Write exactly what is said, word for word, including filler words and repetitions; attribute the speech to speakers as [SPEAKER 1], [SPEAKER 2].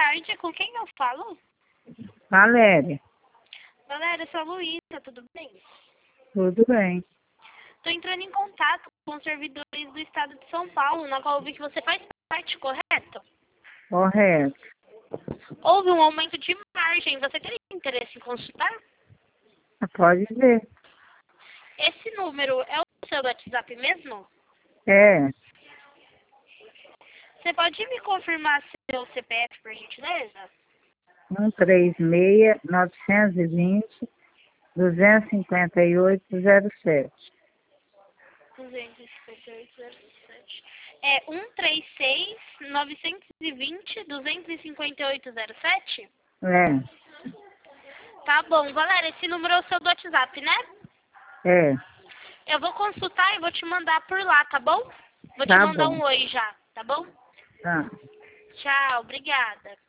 [SPEAKER 1] tarde, com quem eu falo?
[SPEAKER 2] Valéria,
[SPEAKER 1] Galera, eu sou a Luísa, tudo bem?
[SPEAKER 2] tudo bem.
[SPEAKER 1] Estou entrando em contato com os servidores do estado de São Paulo, na qual eu vi que você faz parte, correto?
[SPEAKER 2] Correto.
[SPEAKER 1] Houve um aumento de margem, você teria interesse em consultar?
[SPEAKER 2] Pode ver.
[SPEAKER 1] Esse número é o seu WhatsApp mesmo?
[SPEAKER 2] É,
[SPEAKER 1] Você pode me confirmar seu C P F, por gentileza?
[SPEAKER 2] um três seis, nove dois zero, dois cinco oito, zero sete.
[SPEAKER 1] duzentos e cinquenta e oito zero sete. É um três seis, nove dois zero, dois cinco oito zero sete?
[SPEAKER 2] É,
[SPEAKER 1] Tá bom, galera, esse número é o seu do WhatsApp, né?
[SPEAKER 2] é.
[SPEAKER 1] Eu vou consultar e vou te mandar por lá, tá bom? Vou te
[SPEAKER 2] Tá
[SPEAKER 1] mandar
[SPEAKER 2] bom.
[SPEAKER 1] um oi já, tá bom?
[SPEAKER 2] Tá.
[SPEAKER 1] Tchau, obrigada.